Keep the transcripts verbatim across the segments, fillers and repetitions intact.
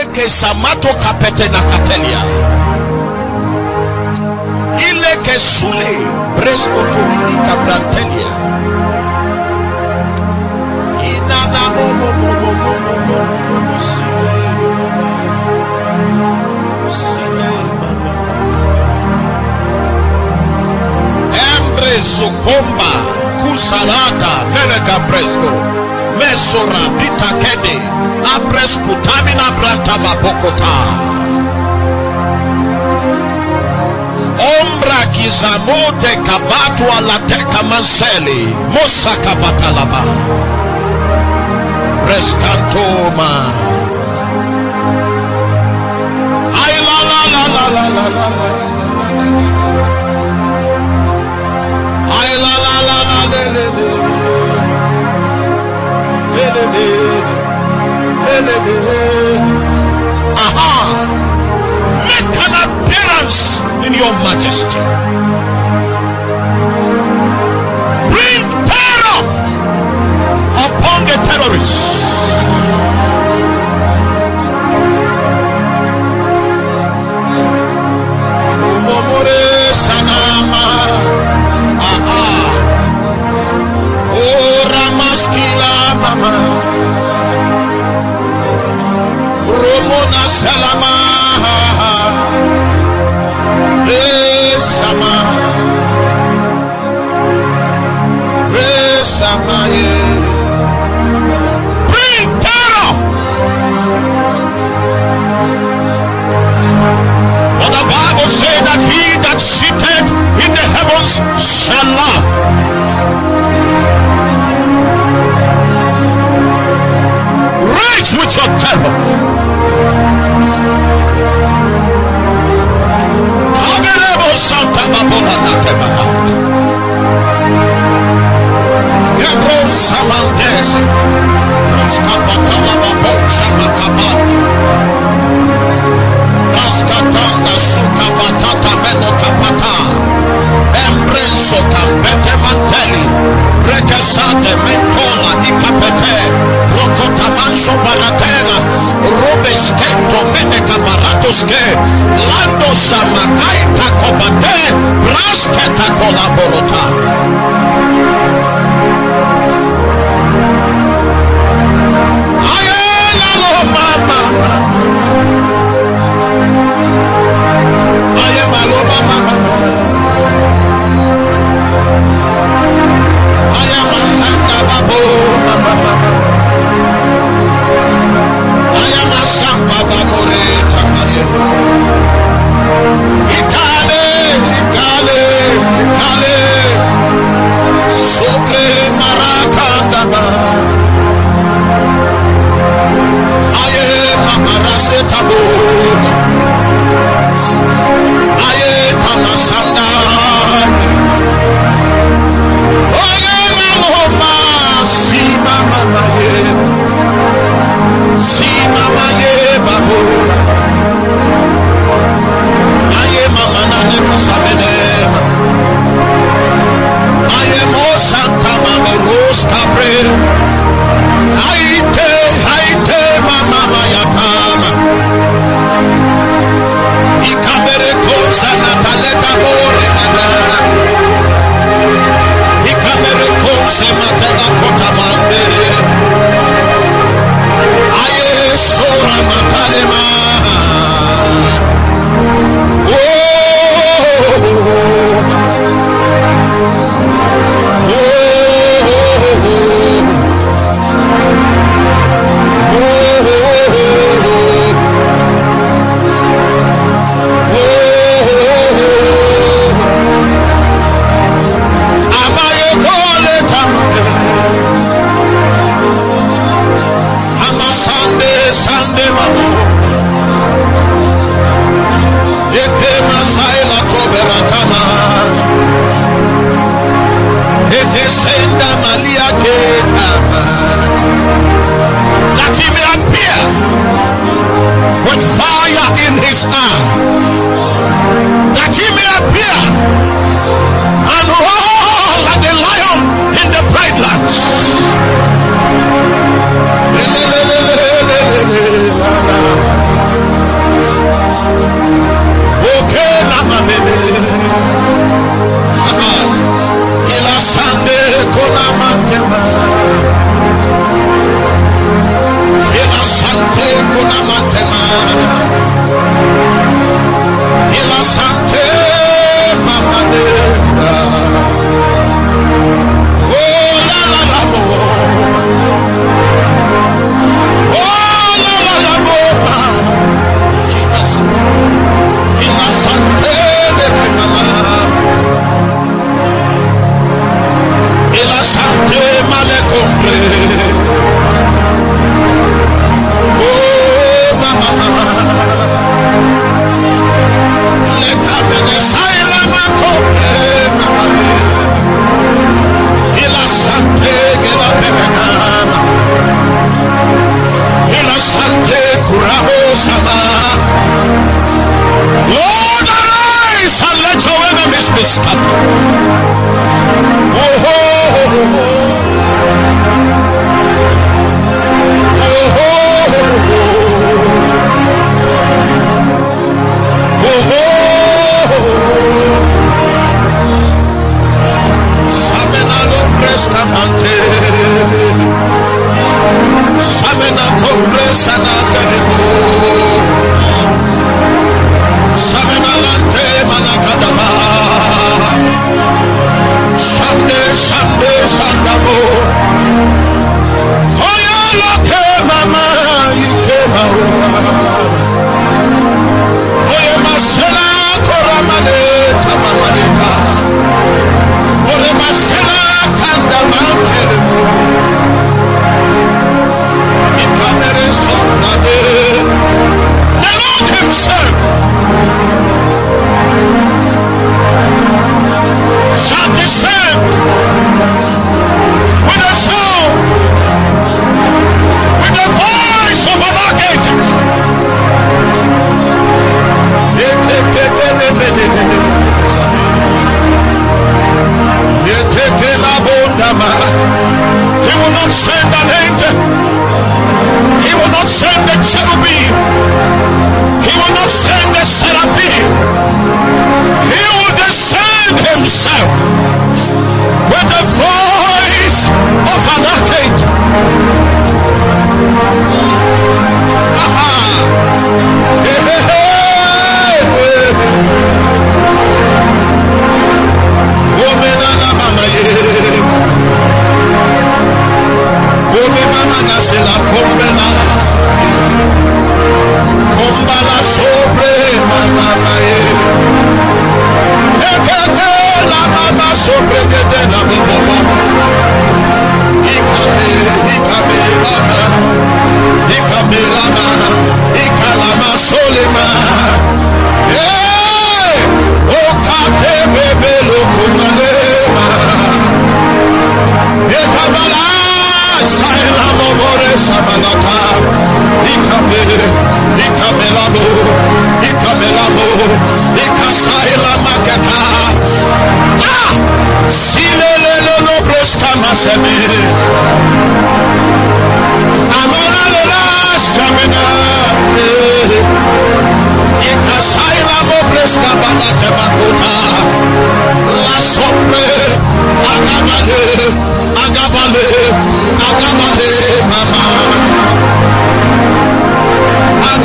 Ileke samato kapete na katelia. Ileke sule bresco tumini kabrantelia. Inana mo mo mo mo mo mo mo mo mo sile mama. Sile mama. Embre sukomba kusalata melega bresco. Mesora bitakede. Abres kutamina branta babokota. Ombra kizamote kabatu alateka manseli. Mosa kabatalaba. Preskantoma. Ay la la la la la la la la la. Ay la la la la le le le. Le le le. Aha! Make an appearance in your majesty. Bring terror upon the terrorists. Umomore sanama. Aha! Oh Ramaskila mama. Romona salama, resama, resama. Bring terror. For the Bible says that he that sitteth in the heavens shall laugh. Rage with your terror. Santa Babola Natemaha Hebron Samandes Raskapatala Babon Shamakabati Raskatanga Sukabatata Menokapata Embrenso Campete Manteli Rekesate Mentola Ikapete Rokotamanso Baratela Robeskento Meneka Baratoske Lando Samakaita Kobate Brasketa Kolaborota Ayela lo mama Ayema lo mama Ayema Santa Babo mama Ayema Samba Babore Tamaye Ikale, Ikale, Ikale, Sobre Marakandama, Aye Mamarase Tabu, Aye Tamasanda, Aye Maloma, Si Mama Ye, Si Mama Ye Babu. Aye mama nane kusabenema. Aye mo santa mama rose capre. Haite, haite mama mayatama. Ikabere kosa nataleta bore madara. Ikabere kosa matala kotamande. Aye sora matalema. That he may appear with fire in his eye, that he may appear and roar like a lion in the pride lands.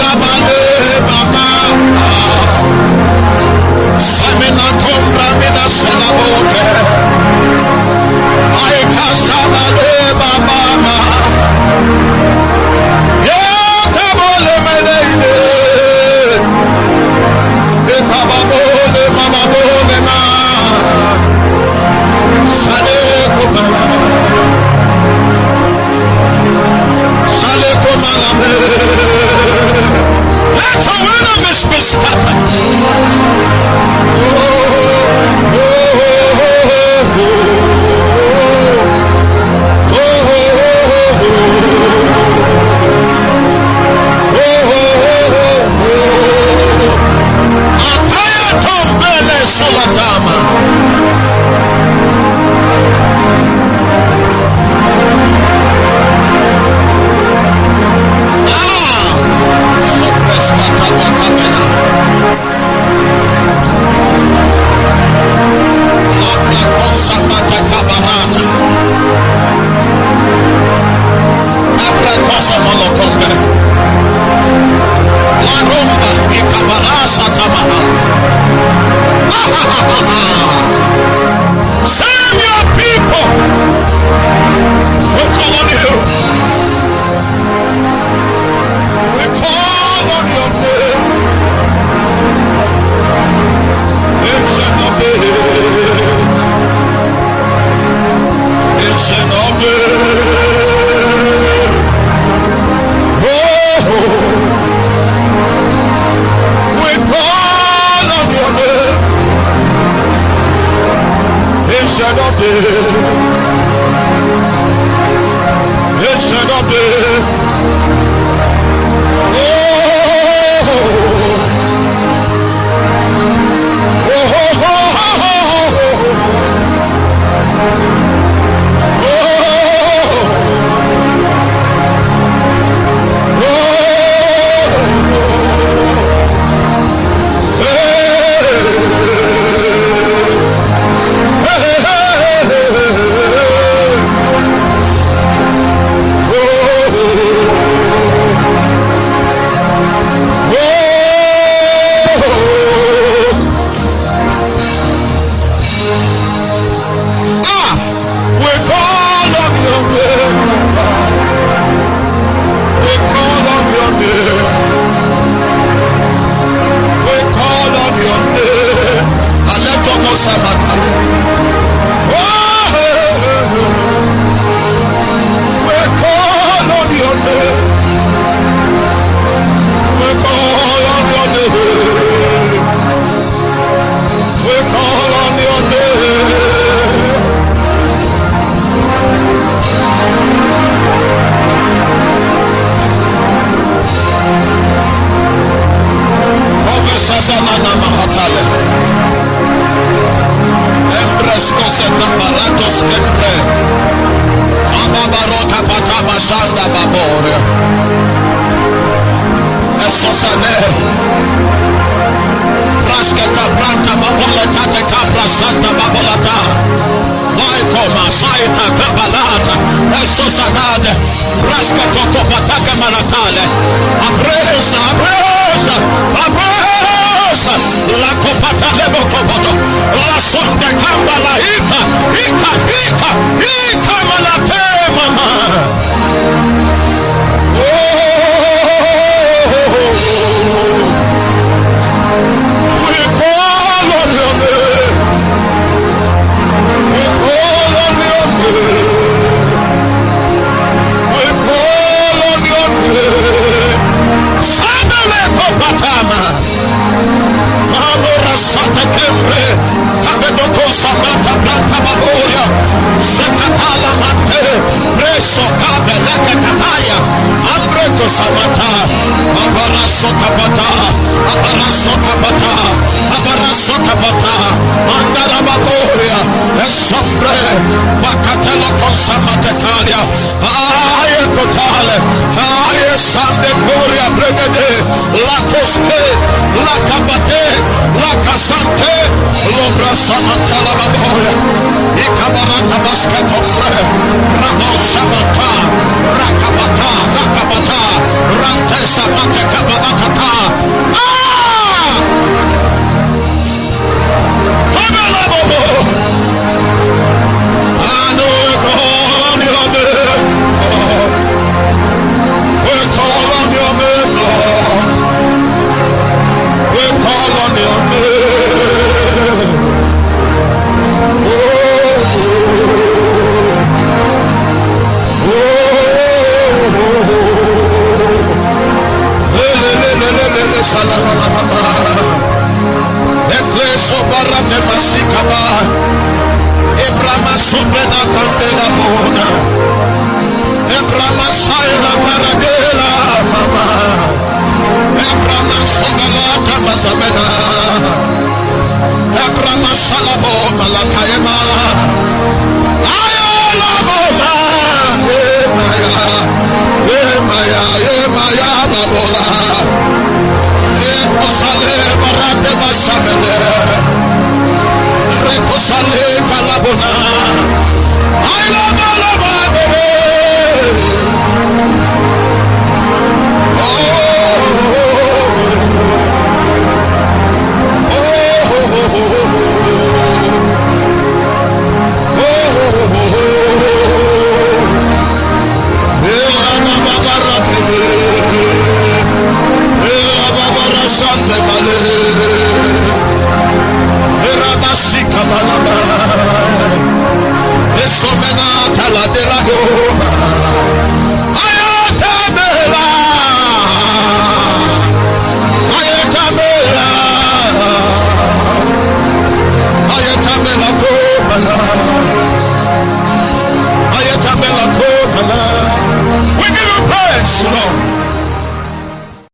Sabale Mama Samina Tombra Mina Salaboke Aika Sabale Mama Yakabole Melele Ekababole Mama Bole Ma Sale Kumala Sale Kumala let your enemies be scattered. Oh, oh, oh, Ataya tombele solatama. Save your people. We call on you. We call on your name. Ancient of days. Ancient of days. Oh, we call on your name. Ancient of days. Ancient of days. Oh, oh, oh, oh, Rakabata, Rakabata, Rante Samate Kabata. Ekleso barate masikaba. Ebrama sobrena candela bona. Ebrama saira paradela mama. Ebrama sogalata mazabena. Ebrama salabo malakayema. Ayala bola. Emaya. Emaya. Emaya babola. Ekosale barate masabele. Rekosale kalabona. I love all about it.